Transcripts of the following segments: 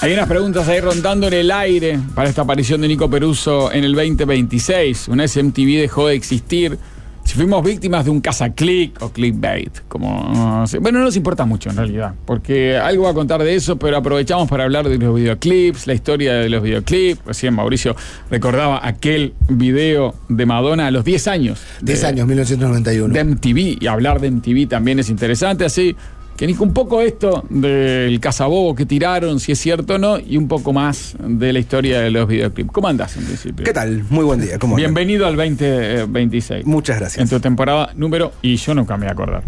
Hay unas preguntas ahí rondando en el aire para esta aparición de Nico Peruso en el 2026. Una vez MTV dejó de existir. Si fuimos víctimas de un cazaclick o clickbait, como... Bueno, no nos importa mucho en realidad, porque algo va a contar de eso, pero aprovechamos para hablar de los videoclips, la historia de los videoclips. Recién Mauricio recordaba aquel video de Madonna a los 10 años. 10 años, 1991. De MTV, y hablar de MTV también es interesante, así que Nico, un poco esto del cazabobo que tiraron, si es cierto o no, y un poco más de la historia de los videoclips. ¿Cómo andás en principio? ¿Qué tal? Muy buen día. ¿Cómo andan? Bienvenido al 2026. Muchas gracias. En tu temporada número, y yo nunca me voy a acordar.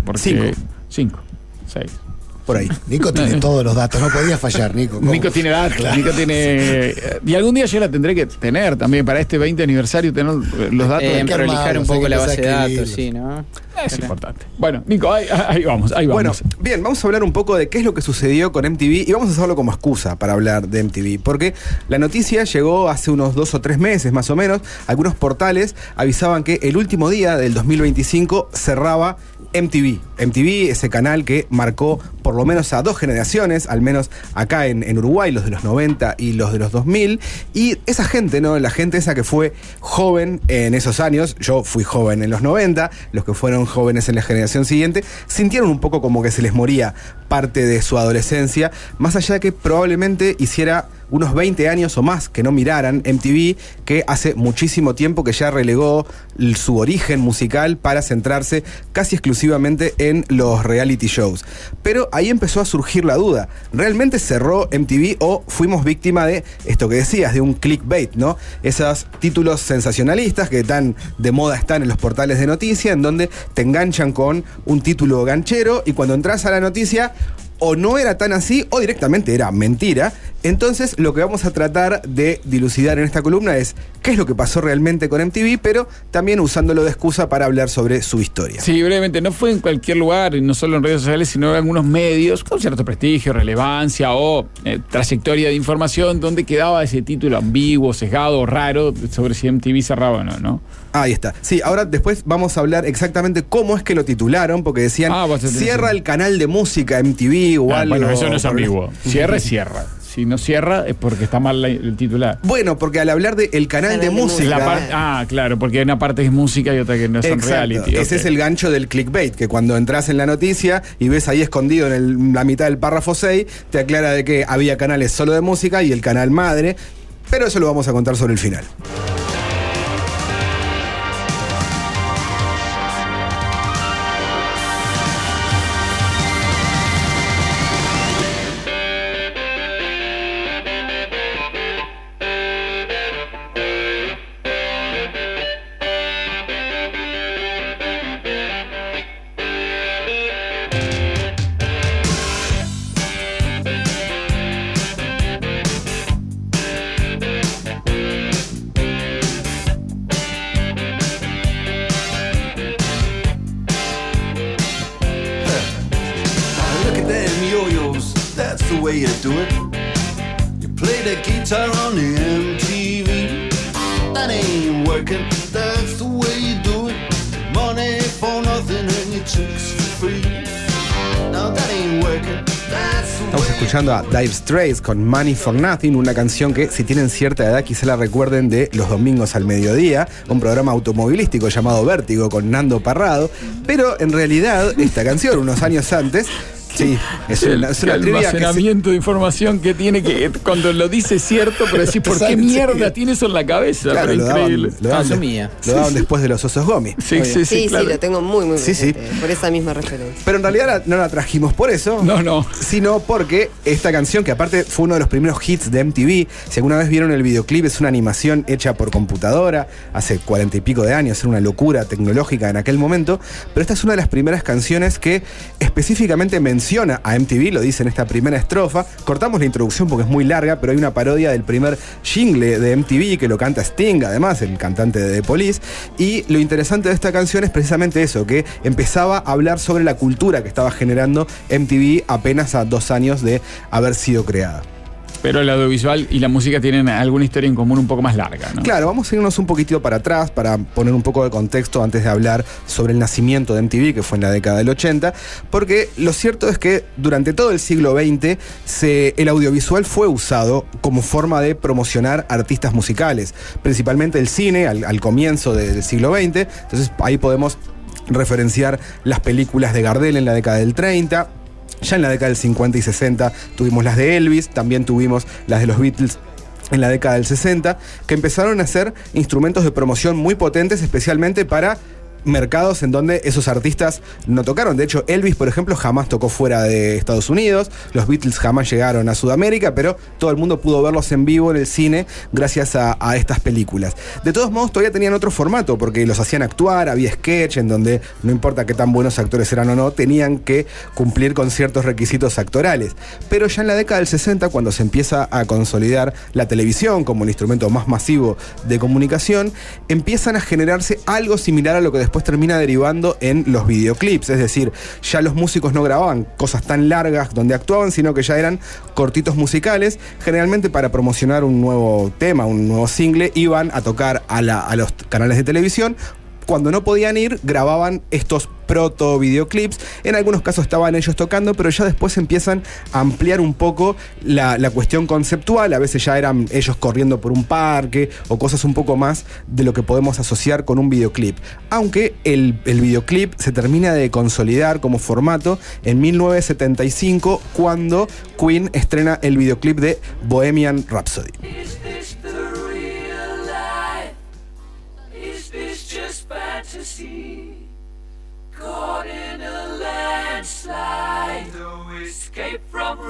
5, 6. Por ahí. Nico tiene todos los datos, no podía fallar, Nico. ¿Cómo? Nico tiene datos, claro. Nico tiene... Y algún día yo la tendré que tener también para este 20 aniversario, tener los datos. Prolijar un poco la base de datos, sí, ¿no? Es importante. Bueno, Nico, ahí vamos. Bueno, bien, vamos a hablar un poco de qué es lo que sucedió con MTV y vamos a usarlo como excusa para hablar de MTV, porque la noticia llegó hace unos 2 o 3 meses más o menos. Algunos portales avisaban que el último día del 2025 cerraba MTV. MTV, ese canal que marcó por lo menos a 2 generaciones, al menos acá en Uruguay, los de los 90 y los de los 2000. Y esa gente, ¿no? La gente esa que fue joven en esos años, yo fui joven en los 90, los que fueron jóvenes en la generación siguiente, sintieron un poco como que se les moría parte de su adolescencia, más allá de que probablemente hiciera unos 20 años o más que no miraran MTV, que hace muchísimo tiempo que ya relegó su origen musical para centrarse casi exclusivamente en los reality shows. Pero ahí empezó a surgir la duda, ¿realmente cerró MTV o fuimos víctima de esto que decías, de un clickbait, ¿no? Esos títulos sensacionalistas que tan de moda están en los portales de noticia, en donde te enganchan con un título ganchero y cuando entras a la noticia o no era tan así o directamente era mentira. Entonces lo que vamos a tratar de dilucidar en esta columna es qué es lo que pasó realmente con MTV, pero también usándolo de excusa para hablar sobre su historia. Sí, brevemente, no fue en cualquier lugar, y no solo en redes sociales, sino en algunos medios con cierto prestigio, relevancia o trayectoria de información donde quedaba ese título ambiguo, sesgado, raro sobre si MTV cerraba o no, ¿no? Ahí está. Sí, ahora después vamos a hablar exactamente cómo es que lo titularon, porque decían, cierra el canal de música MTV o algo. Bueno, eso no es ambiguo. Cierra. Si no cierra es porque está mal el titular. Bueno, porque al hablar de el canal de música... claro, porque hay una parte que es música y otra que no son reality. Ese es el gancho del clickbait, que cuando entras en la noticia y ves ahí escondido en la mitad del párrafo 6, te aclara de que había canales solo de música y el canal madre, pero eso lo vamos a contar sobre el final. Estamos escuchando a Dire Straits con Money for Nothing, una canción que si tienen cierta edad quizá la recuerden de Los Domingos al Mediodía, un programa automovilístico llamado Vértigo con Nando Parrado, pero en realidad esta canción unos años antes... Sí, es una trivia. Almacenamiento de información que tiene que, cuando lo dice cierto, pero decís, ¿por qué mierda tiene eso en la cabeza? Claro, pero increíble. Lo daban después de los Osos Gomi. Sí, claro. Lo tengo muy presente, por esa misma referencia. Pero en realidad no la trajimos por eso. No. Sino porque esta canción, que aparte fue uno de los primeros hits de MTV, si alguna vez vieron el videoclip, es una animación hecha por computadora, hace 40 y pico de años, era una locura tecnológica en aquel momento, pero esta es una de las primeras canciones que específicamente menciona a MTV, lo dice en esta primera estrofa. Cortamos la introducción porque es muy larga, pero hay una parodia del primer jingle de MTV que lo canta Sting, además, el cantante de The Police. Y lo interesante de esta canción es precisamente eso, que empezaba a hablar sobre la cultura que estaba generando MTV apenas a 2 años de haber sido creada. Pero el audiovisual y la música tienen alguna historia en común un poco más larga, ¿no? Claro, vamos a irnos un poquitito para atrás para poner un poco de contexto antes de hablar sobre el nacimiento de MTV, que fue en la década del 80, porque lo cierto es que durante todo el siglo XX el audiovisual fue usado como forma de promocionar artistas musicales, principalmente el cine al comienzo del siglo XX. Entonces ahí podemos referenciar las películas de Gardel en la década del 30. Ya en la década del 50 y 60 tuvimos las de Elvis, también tuvimos las de los Beatles en la década del 60, que empezaron a ser instrumentos de promoción muy potentes, especialmente para mercados en donde esos artistas no tocaron. De hecho, Elvis, por ejemplo, jamás tocó fuera de Estados Unidos, los Beatles jamás llegaron a Sudamérica, pero todo el mundo pudo verlos en vivo en el cine gracias a estas películas. De todos modos, todavía tenían otro formato, porque los hacían actuar, había sketch en donde no importa qué tan buenos actores eran o no, tenían que cumplir con ciertos requisitos actorales. Pero ya en la década del 60, cuando se empieza a consolidar la televisión como el instrumento más masivo de comunicación, empiezan a generarse algo similar a lo que después termina derivando en los videoclips. Es decir, ya los músicos no grababan cosas tan largas donde actuaban, sino que ya eran cortitos musicales. Generalmente para promocionar un nuevo tema, un nuevo single, iban a tocar a los canales de televisión. Cuando no podían ir, grababan estos proto videoclips. En algunos casos estaban ellos tocando, pero ya después empiezan a ampliar un poco la cuestión conceptual. A veces ya eran ellos corriendo por un parque o cosas un poco más de lo que podemos asociar con un videoclip. Aunque el videoclip se termina de consolidar como formato en 1975, cuando Queen estrena el videoclip de Bohemian Rhapsody. Fantasy, caught in a landslide, no escape from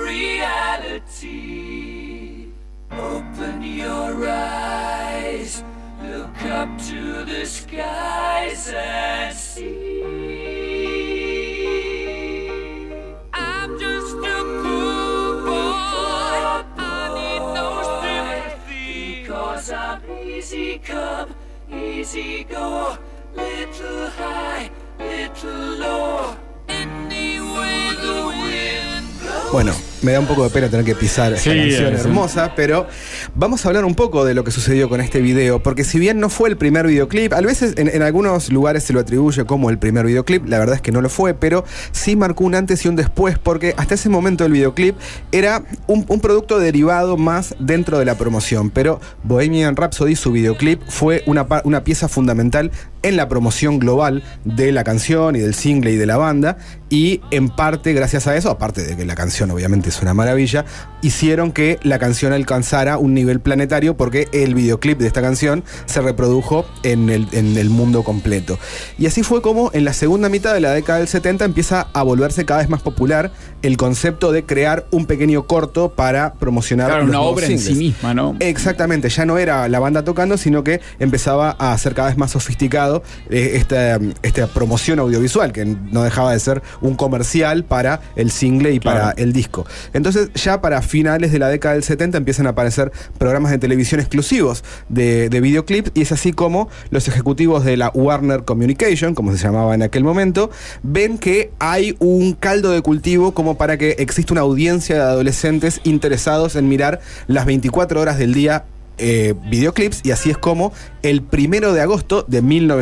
reality. Open your eyes, look up to the skies and see. I'm just a poor boy, I need no sympathy, 'cause I'm easy come, easy go. Little high, little low, anyway the wind blows. Bueno, me da un poco de pena tener que pisar esta canción hermosa, pero vamos a hablar un poco de lo que sucedió con este video, porque si bien no fue el primer videoclip, a veces en algunos lugares se lo atribuye como el primer videoclip, la verdad es que no lo fue, pero sí marcó un antes y un después, porque hasta ese momento el videoclip era un producto derivado más dentro de la promoción, pero Bohemian Rhapsody, su videoclip, fue una pieza fundamental en la promoción global de la canción y del single y de la banda, y en parte gracias a eso, aparte de que la canción obviamente es una maravilla, hicieron que la canción alcanzara un nivel planetario, porque el videoclip de esta canción se reprodujo en el mundo completo. Y así fue como en la segunda mitad de la década del 70 empieza a volverse cada vez más popular el concepto de crear un pequeño corto para promocionar los una nuevos obra singles. en sí misma, ¿no? Exactamente, ya no era la banda tocando, sino que empezaba a ser cada vez más sofisticado esta promoción audiovisual, que no dejaba de ser un comercial para el single y para el disco. Entonces ya para finales de la década del 70 empiezan a aparecer programas de televisión exclusivos de videoclips, y es así como los ejecutivos de la Warner Communication, como se llamaba en aquel momento, ven que hay un caldo de cultivo como para que exista una audiencia de adolescentes interesados en mirar las 24 horas del día videoclips, y así es como el 1 de agosto de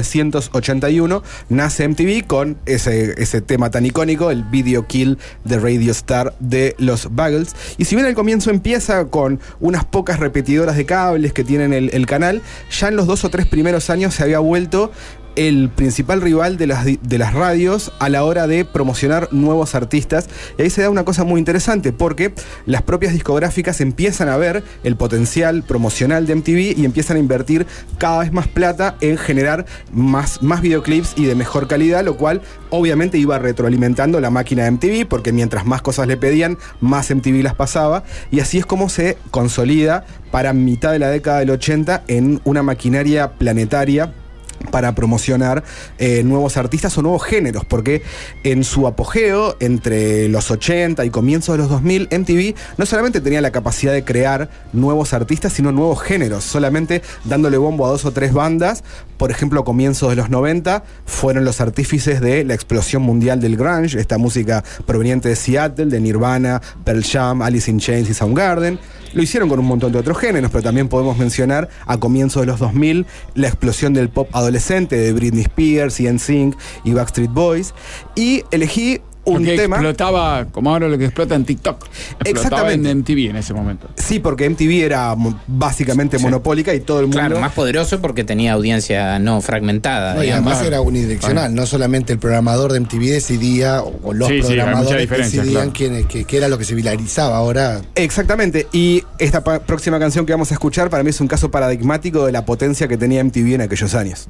1981 nace MTV con ese tema tan icónico, el Video Kill de Radio Star de los Buggles. Y si bien al comienzo empieza con unas pocas repetidoras de cables que tienen el canal, ya en los 2 o 3 primeros años se había vuelto el principal rival de las radios a la hora de promocionar nuevos artistas. Y ahí se da una cosa muy interesante, porque las propias discográficas empiezan a ver el potencial promocional de MTV y empiezan a invertir cada vez más plata en generar más videoclips y de mejor calidad, lo cual obviamente iba retroalimentando la máquina de MTV, porque mientras más cosas le pedían, más MTV las pasaba, y así es como se consolida para mitad de la década del 80 en una maquinaria planetaria para promocionar nuevos artistas o nuevos géneros, porque en su apogeo entre los 80 y comienzos de los 2000, MTV no solamente tenía la capacidad de crear nuevos artistas, sino nuevos géneros, solamente dándole bombo a 2 o 3 bandas. Por ejemplo, a comienzos de los 90 fueron los artífices de la explosión mundial del grunge, esta música proveniente de Seattle, de Nirvana, Pearl Jam, Alice in Chains y Soundgarden. Lo hicieron con un montón de otros géneros, pero también podemos mencionar a comienzos de los 2000 la explosión del pop adolescente de Britney Spears, NSYNC y Backstreet Boys. Y elegí un tema. Explotaba, como ahora lo que explota en TikTok. Explotaba en MTV en ese momento. Sí, porque MTV era básicamente monopólica y todo el mundo. Claro, más poderoso porque tenía audiencia no fragmentada. No, y además era unidireccional. No solamente el programador de MTV decidía, o los programadores decidían qué era lo que se viralizaba ahora. Exactamente. Y esta próxima canción que vamos a escuchar para mí es un caso paradigmático de la potencia que tenía MTV en aquellos años.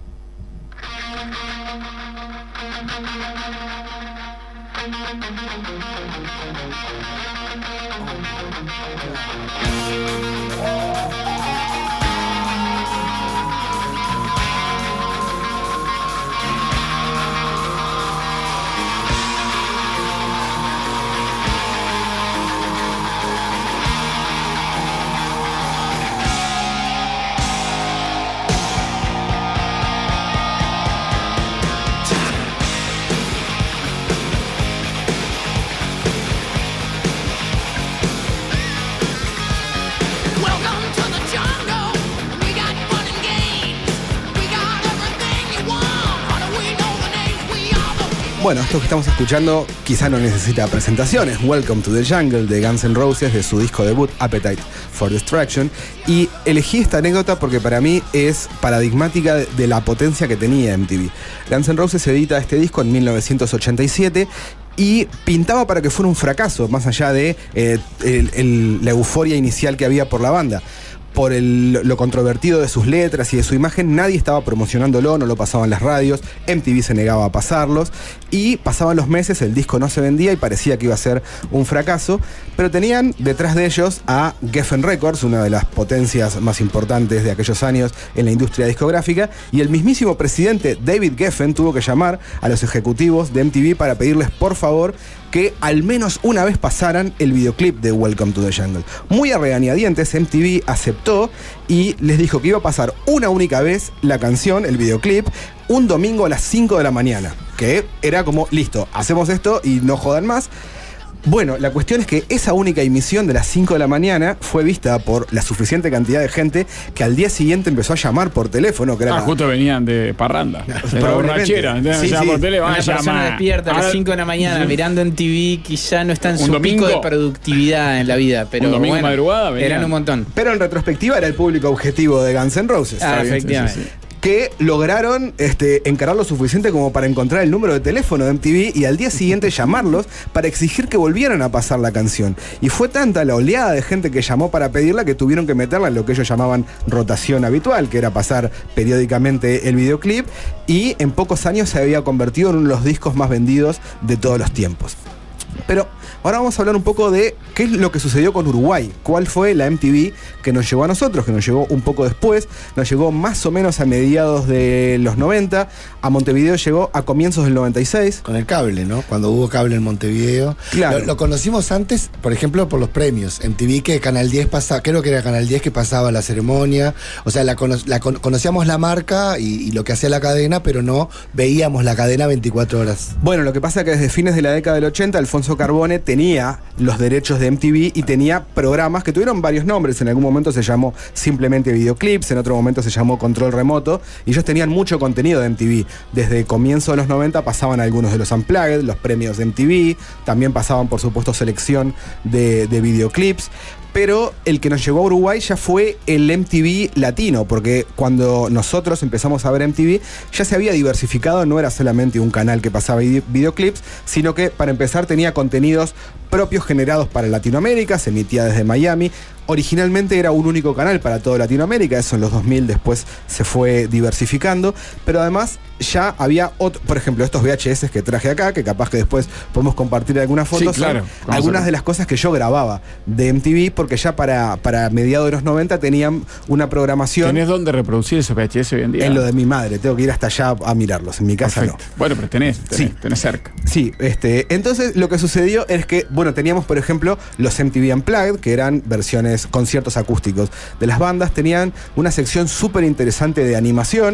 Bueno, esto que estamos escuchando quizá no necesita presentaciones. Welcome to the Jungle de Guns N' Roses, de su disco debut Appetite for Destruction. Y elegí esta anécdota porque para mí es paradigmática de la potencia que tenía MTV. Guns N' Roses edita este disco en 1987 y pintaba para que fuera un fracaso, más allá de la euforia inicial que había por la banda. Por lo controvertido de sus letras y de su imagen, nadie estaba promocionándolo, no lo pasaban en las radios, MTV se negaba a pasarlos, y pasaban los meses, el disco no se vendía y parecía que iba a ser un fracaso, pero tenían detrás de ellos a Geffen Records, una de las potencias más importantes de aquellos años en la industria discográfica, y el mismísimo presidente David Geffen tuvo que llamar a los ejecutivos de MTV para pedirles por favor que al menos una vez pasaran el videoclip de Welcome to the Jungle. Muy a regañadientes, MTV aceptó y les dijo que iba a pasar una única vez la canción, el videoclip, un domingo a las 5 de la mañana. Que era como, listo, hacemos esto y no jodan más. Bueno, la cuestión es que esa única emisión de las 5 de la mañana fue vista por la suficiente cantidad de gente que al día siguiente empezó a llamar por teléfono. Que era justo venían de parranda. Pero borrachera. Sí, por teléfono. Una persona despierta a las 5 de la mañana mirando en TV, quizá no está en su pico de productividad en la vida. Pero un domingo madrugada eran un montón. Pero en retrospectiva era el público objetivo de Guns N' Roses. Efectivamente. Sí. Que lograron encarar lo suficiente como para encontrar el número de teléfono de MTV y al día siguiente llamarlos para exigir que volvieran a pasar la canción. Y fue tanta la oleada de gente que llamó para pedirla que tuvieron que meterla en lo que ellos llamaban rotación habitual, que era pasar periódicamente el videoclip, y en pocos años se había convertido en uno de los discos más vendidos de todos los tiempos. Pero ahora vamos a hablar un poco de qué es lo que sucedió con Uruguay. ¿Cuál fue la MTV que nos llegó a nosotros? Que nos llegó un poco después. Nos llegó más o menos a mediados de los 90. A Montevideo llegó a comienzos del 96. Con el cable, ¿no? Cuando hubo cable en Montevideo. Claro. Lo conocimos antes, por ejemplo, por los premios. MTV, que Canal 10 pasaba, creo que era Canal 10 que pasaba la ceremonia. O sea, conocíamos la marca y lo que hacía la cadena, pero no veíamos la cadena 24 horas. Bueno, lo que pasa es que desde fines de la década del 80, Alfonso Carbone tenía los derechos de MTV y tenía programas que tuvieron varios nombres. En algún momento se llamó simplemente Videoclips, en otro momento se llamó Control Remoto, y ellos tenían mucho contenido de MTV. Desde comienzo de los 90 pasaban algunos de los Unplugged, los premios de MTV, también pasaban por supuesto selección de videoclips. Pero el que nos llegó a Uruguay ya fue el MTV latino, porque cuando nosotros empezamos a ver MTV ya se había diversificado, no era solamente un canal que pasaba videoclips, sino que para empezar tenía contenidos propios generados para Latinoamérica, se emitía desde Miami. Originalmente era un único canal para toda Latinoamérica, eso en los 2000 después se fue diversificando, pero además ya había otro, por ejemplo, estos VHS que traje acá, que capaz que después podemos compartir algunas fotos, sí, claro, algunas de las cosas que yo grababa de MTV, porque ya para mediados de los 90 tenían una programación. ¿Tenés dónde reproducir esos VHS hoy en día? En lo de mi madre, tengo que ir hasta allá a mirarlos, en mi casa perfecto. no. Bueno, pero tenés cerca. Sí, entonces lo que sucedió es que, bueno, teníamos por ejemplo los MTV Unplugged, que eran conciertos acústicos de las bandas, tenían una sección súper interesante de animación.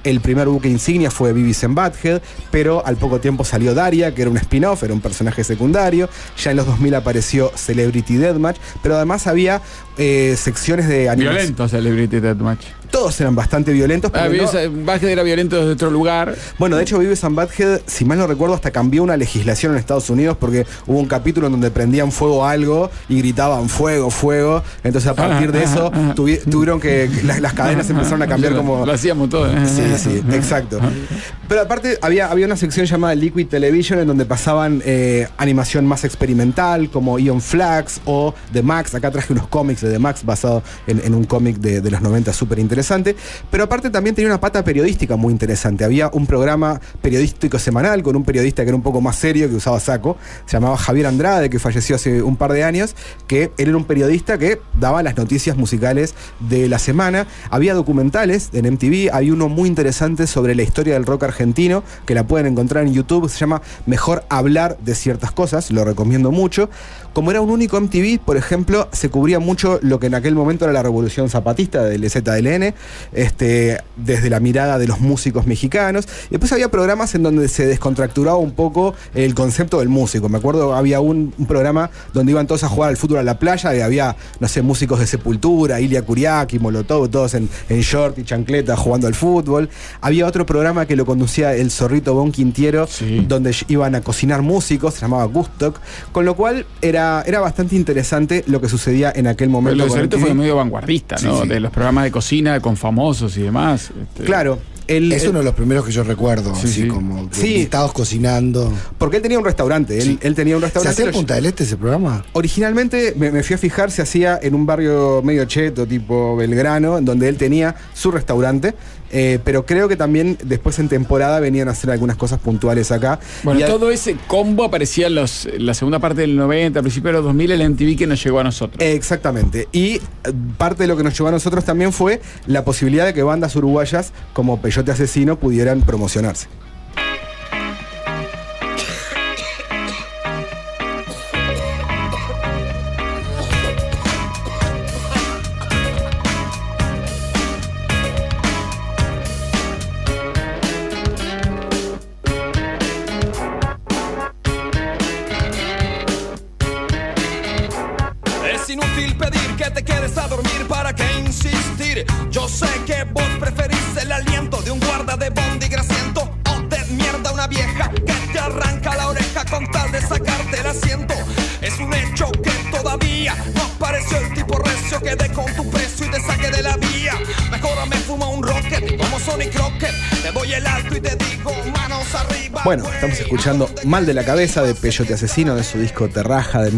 el primer buque insignia fue Beavis and Butthead, pero al poco tiempo salió Daria, que era un spin-off, era un personaje secundario. Ya en los 2000 apareció Celebrity Deathmatch, pero además había secciones de animación. Violento Celebrity Deathmatch. Todos eran bastante violentos. Butthead era violento desde otro lugar. Bueno, de hecho, Beavis and Butthead, si mal no recuerdo, hasta cambió una legislación en Estados Unidos porque hubo un capítulo en donde prendían fuego a algo y gritaban fuego, fuego. Entonces, a partir de eso, tuvieron que. Las cadenas empezaron a cambiar como. Lo hacíamos todo. Sí, exacto. Pero aparte, había una sección llamada Liquid Television en donde pasaban animación más experimental, como Ion Flux o The Max. Acá traje unos cómics de The Max basado en un cómic de los 90 súper interesante. Pero aparte también tenía una pata periodística muy interesante. Había un programa periodístico semanal con un periodista que era un poco más serio, que usaba saco. Se llamaba Javier Andrade, que falleció hace un par de años, que él era un periodista que daba las noticias musicales de la semana. Había documentales en MTV. Hay uno muy interesante sobre la historia del rock argentino, que la pueden encontrar en YouTube. Se llama Mejor hablar de ciertas cosas. Lo recomiendo mucho. Como era un único MTV, por ejemplo, se cubría mucho lo que en aquel momento era la revolución zapatista del EZLN, desde la mirada de los músicos mexicanos. Y después había programas en donde se descontracturaba un poco el concepto del músico. Me acuerdo, había un programa donde iban todos a jugar al fútbol a la playa y había, no sé, músicos de Sepultura, Ilia Kuriaki, Molotov, todos en short y chancleta jugando al fútbol. Había otro programa que lo conducía el Zorrito Bon Quintiero, donde iban a cocinar músicos, se llamaba Gustock, con lo cual era bastante interesante lo que sucedía en aquel momento. Pero el Zorrito fue medio vanguardista, ¿no? Sí. De los programas de cocina con famosos y demás. Claro. Es uno de los primeros que yo recuerdo, como invitados cocinando. Porque él tenía un restaurante. Él tenía un restaurante. ¿Se hacía en Punta del Este ese programa? Originalmente me fui a fijar, se hacía en un barrio medio cheto, tipo Belgrano, en donde él tenía su restaurante. Pero creo que también después en temporada venían a hacer algunas cosas puntuales acá. Bueno, todo ese combo aparecía en la segunda parte del 90, principio de los 2000, el MTV que nos llegó a nosotros. Exactamente. Y parte de lo que nos llegó a nosotros también fue la posibilidad de que bandas uruguayas como Peyote Asesino pudieran promocionarse. Es inútil pedir que te quedes a dormir, para qué insistir. Yo sé que vos preferís el aliento de un guarda de bondi grasiento o de mierda una vieja que te arranca la oreja con tal de sacarte el asiento. Es un hecho que todavía no apareció el tipo recio que dé con tu precio y te saque de la vía. Mejor me fumo un rocket como Sonic Rocket, te doy el alto y te digo manos arriba. Bueno, estamos escuchando Mal de la Cabeza de Peyote Asesino, de su disco Terraja de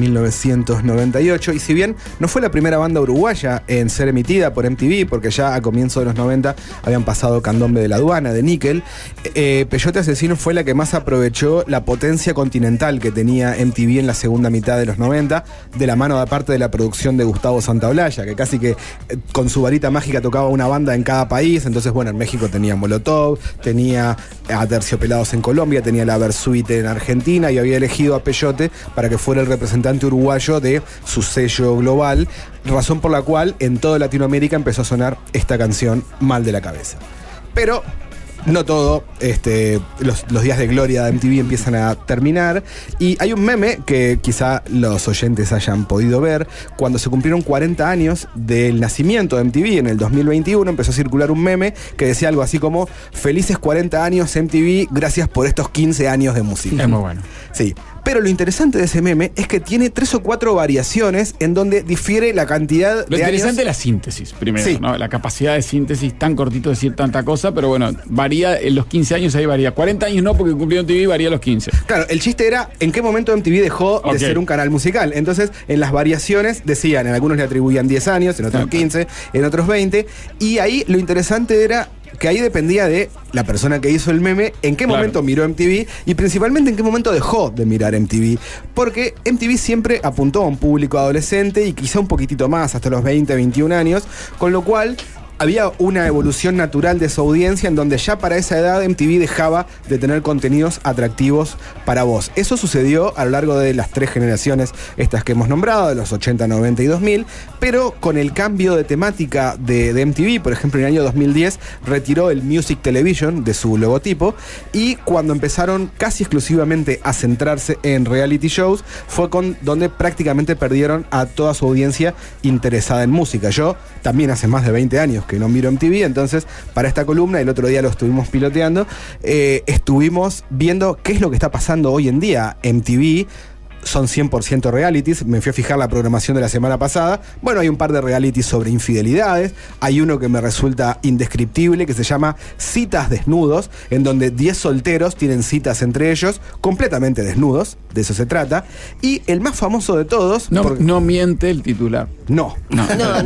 1998. Y si bien no fue la primera banda uruguaya en ser emitida por MTV, porque ya a comienzos de los 90 habían pasado Candombe de la Aduana, de Níquel, Peyote Asesino fue la que más aprovechó la potencia continental que tenía MTV en la segunda mitad de los 90, de la mano aparte de la producción de Gustavo Santaolalla, que casi que con su varita mágica tocaba una banda en cada país. Entonces, bueno, en México tenía Molotov, tenía a Terciopelados en Colombia, tenía la Versuit en Argentina y había elegido a Peyote para que fuera el representante uruguayo de su sello global, razón por la cual en toda Latinoamérica empezó a sonar esta canción Mal de la Cabeza. Pero no todo, los días de gloria de MTV empiezan a terminar y hay un meme que quizá los oyentes hayan podido ver. Cuando se cumplieron 40 años del nacimiento de MTV en el 2021, empezó a circular un meme que decía algo así como: felices 40 años MTV, gracias por estos 15 años de música. Es muy bueno. Sí. Pero lo interesante de ese meme es que tiene 3 o 4 variaciones en donde difiere la cantidad de años. Lo interesante es la síntesis, primero, ¿no? La capacidad de síntesis, tan cortito de decir tanta cosa, pero bueno, varía en los 15 años, ahí varía. 40 años no, porque cumplió MTV, varía a los 15. Claro, el chiste era en qué momento MTV dejó de ser un canal musical. Entonces, en las variaciones decían, en algunos le atribuían 10 años, en otros 15, en otros 20, y ahí lo interesante era que ahí dependía de la persona que hizo el meme, en qué momento miró MTV y principalmente en qué momento dejó de mirar MTV. Porque MTV siempre apuntó a un público adolescente y quizá un poquitito más, hasta los 20, 21 años, con lo cual había una evolución natural de su audiencia en donde ya para esa edad MTV dejaba de tener contenidos atractivos para vos. Eso sucedió a lo largo de las 3 generaciones estas que hemos nombrado, de los 80, 90 y 2000, pero con el cambio de temática de MTV, por ejemplo, en el año 2010 retiró el Music Television de su logotipo, y cuando empezaron casi exclusivamente a centrarse en reality shows fue donde prácticamente perdieron a toda su audiencia interesada en música. Yo también hace más de 20 años que no miro MTV, entonces para esta columna, el otro día lo estuvimos piloteando, estuvimos viendo qué es lo que está pasando hoy en día. MTV son 100% realities. Me fui a fijar la programación de la semana pasada. Bueno, hay un par de realities sobre infidelidades. Hay uno que me resulta indescriptible, que se llama Citas Desnudos, en donde 10 solteros tienen citas entre ellos, completamente desnudos. De eso se trata. Y el más famoso de todos... No miente el titular. No. Acá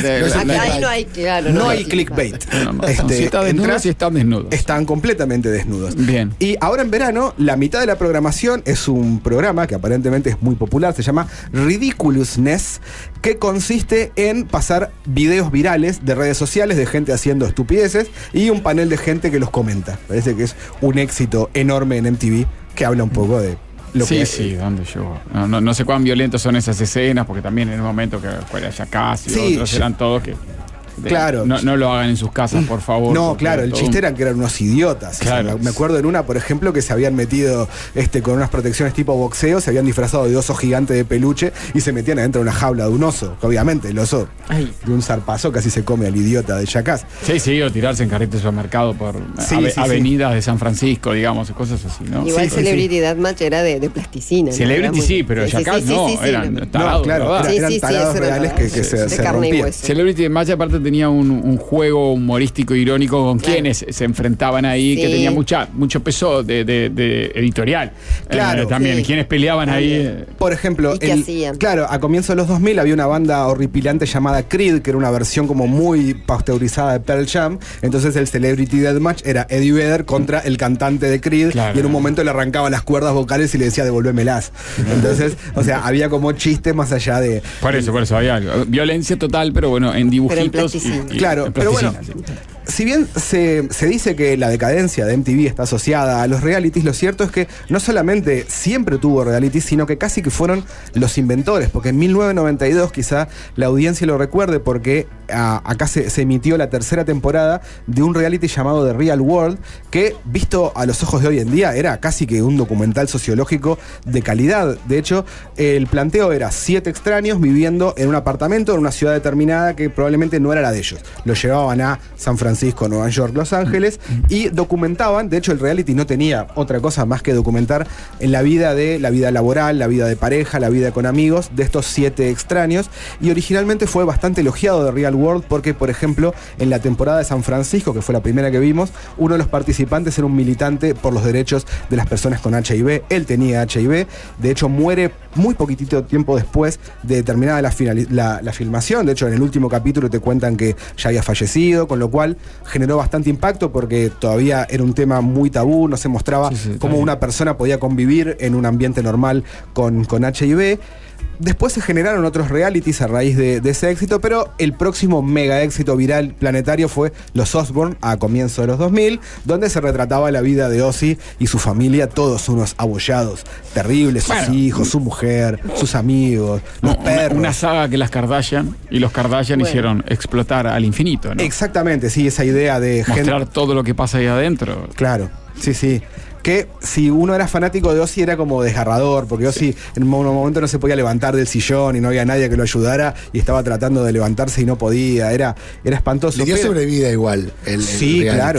ahí no hay, claro. No hay clickbait. Citas desnudos y están desnudos. Están completamente desnudos. Bien. Y ahora en verano, la mitad de la programación es un programa que aparentemente es muy popular, se llama Ridiculousness, que consiste en pasar videos virales de redes sociales de gente haciendo estupideces y un panel de gente que los comenta. Parece que es un éxito enorme en MTV, que habla un poco de lo que... Sí, ¿dónde llegó? No sé cuán violentos son esas escenas, porque también en un momento que fuera Jackass y otros eran todos que... Claro. No lo hagan en sus casas, por favor. No, claro, el chiste era que eran unos idiotas. Claro. O sea, me acuerdo en una, por ejemplo, que se habían metido con unas protecciones tipo boxeo, se habían disfrazado de oso gigante de peluche y se metían adentro de una jaula de un oso. Que obviamente el oso de un zarpazo casi se come al idiota de Jackass. Sí, o tirarse en carrete de supermercado por avenidas de San Francisco, digamos, cosas así, ¿no? Igual Celebrity Deathmatch era de plasticina. Celebrity sí, pero Jackass no, eran tarados. Claro, eran tarados reales que se rompían. Celebrity Deathmatch aparte tenía un juego humorístico irónico con quienes se enfrentaban ahí, que tenía mucho peso de editorial. Claro. También, quienes peleaban ahí. Por ejemplo, claro, a comienzos de los 2000 había una banda horripilante llamada Creed, que era una versión como muy pasteurizada de Pearl Jam. Entonces el Celebrity Deathmatch era Eddie Vedder contra el cantante de Creed, y en un momento le arrancaba las cuerdas vocales y le decía devolvémelas. Entonces, o sea, había como chistes más allá de... Por eso había algo. Violencia total, pero bueno, en dibujitos. Claro, pero bueno, si bien se dice que la decadencia de MTV está asociada a los realities, lo cierto es que no solamente siempre tuvo realities, sino que casi que fueron los inventores, porque en 1992 quizá la audiencia lo recuerde porque acá se emitió la 3ª temporada de un reality llamado The Real World, que visto a los ojos de hoy en día era casi que un documental sociológico de calidad. De hecho, el planteo era 7 extraños viviendo en un apartamento en una ciudad determinada que probablemente no era la de ellos. Lo llevaban a San Francisco, Nueva York, Los Ángeles y documentaban. De hecho, el reality no tenía otra cosa más que documentar en la vida laboral, la vida de pareja, la vida con amigos de estos 7 extraños, y originalmente fue bastante elogiado de Real World porque, por ejemplo, en la temporada de San Francisco, que fue la primera que vimos, uno de los participantes era un militante por los derechos de las personas con HIV. Él tenía HIV, de hecho muere muy poquitito tiempo después de terminada la filmación. De hecho, en el último capítulo te cuentan que ya había fallecido, con lo cual generó bastante impacto porque todavía era un tema muy tabú, no se mostraba cómo una persona podía convivir en un ambiente normal con HIV. Después se generaron otros realities a raíz de ese éxito, pero el próximo mega éxito viral planetario fue Los Osbourne a comienzos de los 2000, donde se retrataba la vida de Ozzy y su familia, todos unos abollados terribles, sus hijos, su mujer, sus amigos, los perros. Una saga que los Kardashian hicieron explotar al infinito, ¿no? Exactamente, sí, esa idea de mostrar todo lo que pasa ahí adentro. Claro, sí. Que si uno era fanático de Ozzy era como desgarrador, porque Ozzy en un momento no se podía levantar del sillón y no había nadie que lo ayudara y estaba tratando de levantarse y no podía, era espantoso. Le dio sobrevida igual el reality. Claro.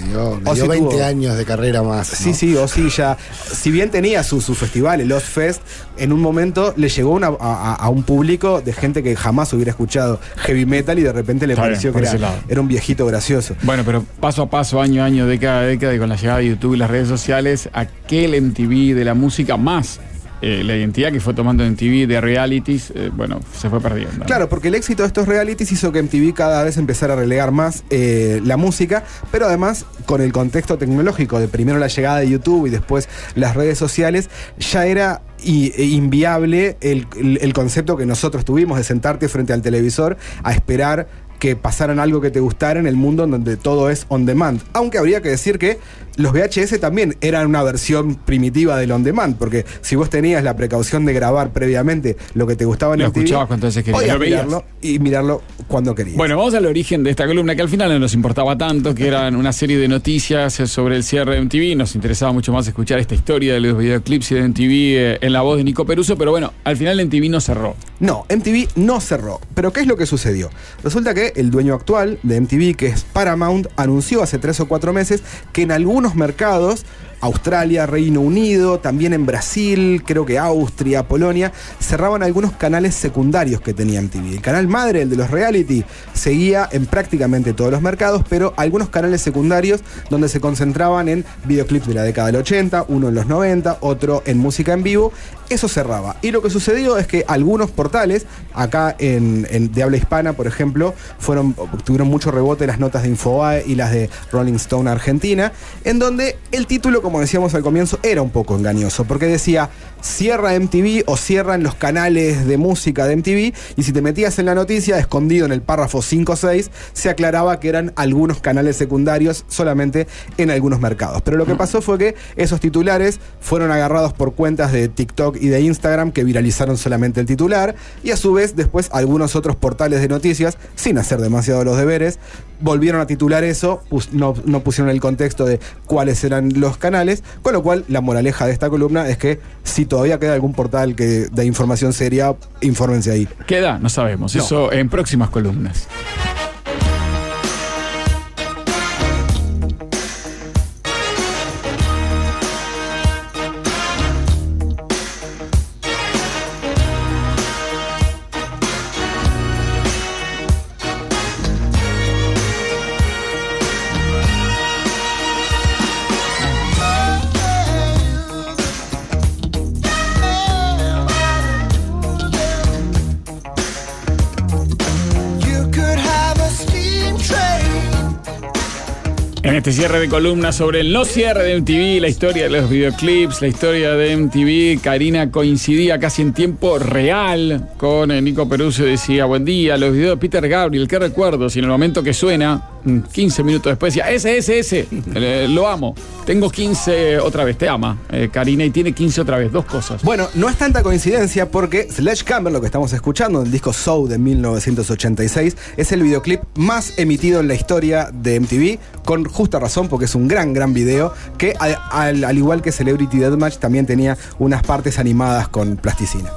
Le dio 20 años de carrera más, ¿no? Sí, Ozzy ya, si bien tenía su festival, el Ozfest, en un momento le llegó a un público de gente que jamás hubiera escuchado heavy metal y de repente le pareció que era un viejito gracioso. Bueno, pero paso a paso, año a año, década a década, y con la llegada de YouTube y las redes sociales, aquel MTV de la música más la identidad que fue tomando MTV de realities, se fue perdiendo. Claro, porque el éxito de estos realities hizo que MTV cada vez empezara a relegar más la música, pero además con el contexto tecnológico de primero la llegada de YouTube y después las redes sociales, ya era inviable el concepto que nosotros tuvimos de sentarte frente al televisor a esperar que pasaran algo que te gustara en el mundo en donde todo es on demand. Aunque habría que decir que los VHS también eran una versión primitiva del on demand, porque si vos tenías la precaución de grabar previamente lo que te gustaba en el TV, escuchabas cuantas veces querías, podías mirarlo y mirarlo cuando querías. Bueno, vamos al origen de esta columna, que al final no nos importaba tanto, que eran una serie de noticias sobre el cierre de MTV. Nos interesaba mucho más escuchar esta historia de los videoclips y de MTV en la voz de Nico Peruso, pero bueno, al final MTV no cerró. No, MTV no cerró. Pero ¿qué es lo que sucedió? Resulta que el dueño actual de MTV, que es Paramount, anunció hace 3 o 4 meses que en algunos mercados, Australia, Reino Unido, también en Brasil, creo que Austria, Polonia, cerraban algunos canales secundarios que tenía MTV. El canal madre, el de los reality, seguía en prácticamente todos los mercados, pero algunos canales secundarios donde se concentraban en videoclips de la década del 80, uno en los 90, otro en música en vivo, eso cerraba. Y lo que sucedió es que algunos portales, acá de habla hispana, por ejemplo, tuvieron mucho rebote las notas de Infobae y las de Rolling Stone Argentina, en donde el título, como decíamos al comienzo, era un poco engañoso, porque decía cierra MTV o cierran los canales de música de MTV, y si te metías en la noticia, escondido en el párrafo 5 o 6, se aclaraba que eran algunos canales secundarios solamente en algunos mercados. Pero lo que pasó fue que esos titulares fueron agarrados por cuentas de TikTok y de Instagram que viralizaron solamente el titular, y a su vez después algunos otros portales de noticias, sin hacer demasiado los deberes, volvieron a titular eso, no pusieron el contexto de cuáles eran los canales, con lo cual la moraleja de esta columna es que si todavía queda algún portal de información seria, infórmense ahí. ¿Queda? No sabemos, no. Eso en próximas columnas. En este cierre de columna sobre el no cierre de MTV, la historia de los videoclips, la historia de MTV, Karina coincidía casi en tiempo real con Nico Peruso y decía: buen día, los videos de Peter Gabriel, qué recuerdos. Y en el momento que suena, 15 minutos después decía: ese, lo amo. Tengo 15 otra vez, te ama Karina, y tiene 15 otra vez, 2 cosas. Bueno, no es tanta coincidencia porque Sledgehammer, lo que estamos escuchando, el disco Soul de 1986, es el videoclip más emitido en la historia de MTV, con justa razón, porque es un gran video que al igual que Celebrity Deathmatch también tenía unas partes animadas con plasticina.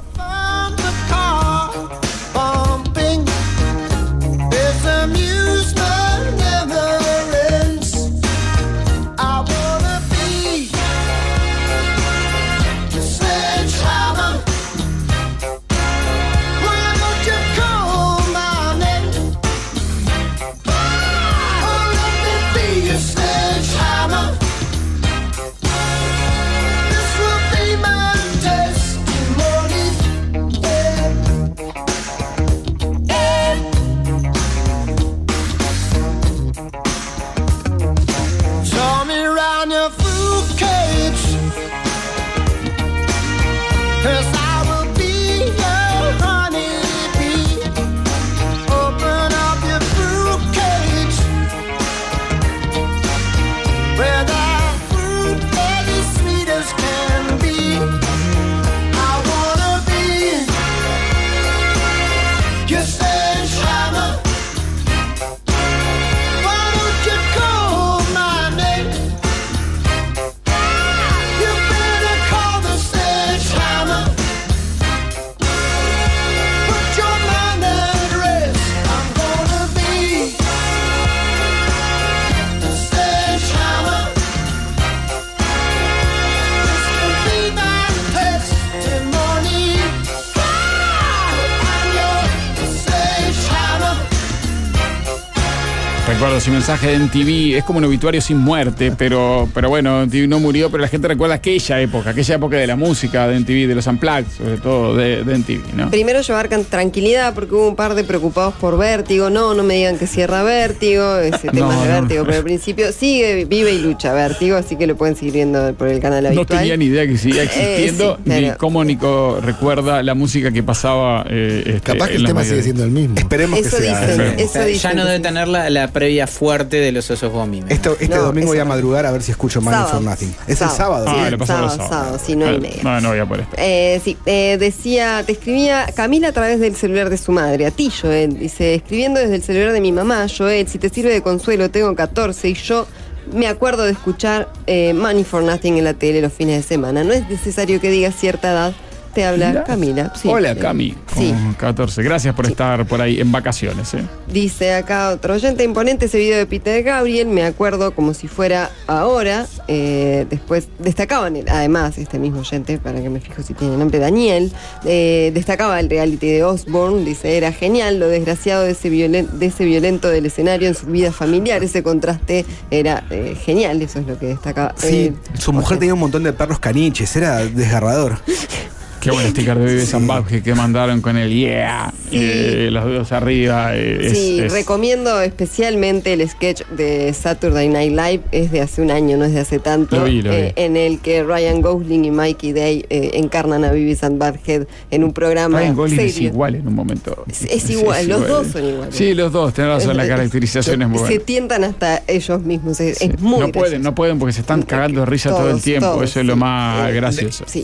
Recuerdo su mensaje de MTV, es como un obituario sin muerte, pero bueno, MTV no murió, pero la gente recuerda aquella época de la música de MTV, de los Unplugged, sobre todo de MTV, ¿no? Primero llevar tranquilidad porque hubo un par de preocupados por Vértigo. No me digan que cierra Vértigo, ese tema de Vértigo, pero al principio sigue, vive y lucha Vértigo, así que lo pueden seguir viendo por el canal habitual. No tenía ni idea que seguía existiendo, sí, claro. ni cómo Nico recuerda la música que pasaba. Capaz que el tema sigue siendo el mismo. Esperemos Eso que sea. dicen, eso dicen. Ya no debe tener la previa fuerte de los Osos Bombi. Este domingo voy a madrugar a ver si escucho Money for Nothing. Es el sábado. Sí, sábado, sí, 9:30. No voy a por esto. Te escribía Camila a través del celular de su madre, a ti, Joel. Dice, escribiendo desde el celular de mi mamá, Joel, si te sirve de consuelo, tengo 14 y yo me acuerdo de escuchar Money for Nothing en la tele los fines de semana. No es necesario que digas cierta edad. Te habla Camila. Sí, hola, Cami. Sí. 14. Gracias por estar por ahí en vacaciones. Dice acá otro oyente, imponente ese video de Peter Gabriel, me acuerdo como si fuera ahora. Después destacaban, además, este mismo oyente, para que me fijo si tiene nombre, Daniel, destacaba el reality de Osborne, dice, era genial lo desgraciado de ese violento del escenario en su vida familiar, ese contraste era genial, eso es lo que destacaba. Sí, su mujer tenía un montón de perros caniches, era desgarrador. Qué buen sticker de Vives and Butthead que mandaron con el yeah, los dedos arriba. Recomiendo especialmente el sketch de Saturday Night Live, es de hace un año, no es de hace tanto, lo vi. En el que Ryan Gosling y Mikey Day encarnan a Vives and Butthead en un programa Ryan Gosling serio. Es igual en un momento. Es igual, los dos son iguales. Sí, los dos, tenés razón, la caracterización es muy buena. Se tientan hasta ellos mismos, es muy gracioso. No pueden porque se están cagando de risa todo el tiempo, eso es lo más gracioso. Sí.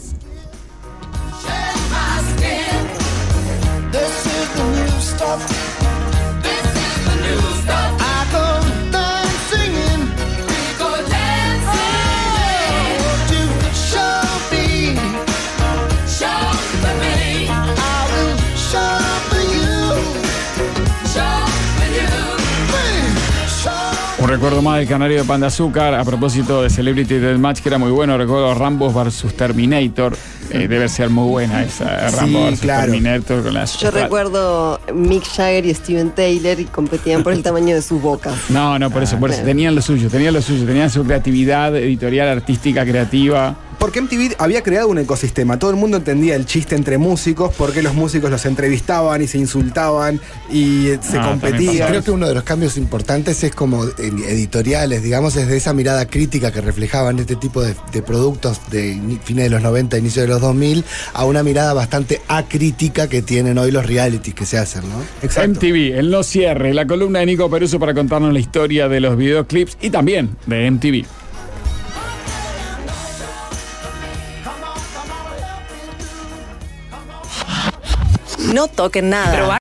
Un recuerdo más del Canario de Pan de Azúcar, a propósito de Celebrity Deathmatch, que era muy bueno. Recuerdo Rambo vs Terminator. Debe ser muy buena esa Rambo vs Terminator con las. Yo recuerdo Mick Jagger y Steven Tyler y competían por el tamaño de sus bocas. No, por eso tenían lo suyo, tenían su creatividad editorial, artística, creativa. Porque MTV había creado un ecosistema, todo el mundo entendía el chiste entre músicos, porque los músicos los entrevistaban y se insultaban y se competían. Creo que uno de los cambios importantes es como editoriales, digamos, es de esa mirada crítica que reflejaban este tipo de productos de fines de los 90, inicio de los 2000, a una mirada bastante acrítica que tienen hoy los realities que se hacen, ¿no? Exacto. MTV, en Los Cierres, la columna de Nico Peruso para contarnos la historia de los videoclips y también de MTV. No toquen nada.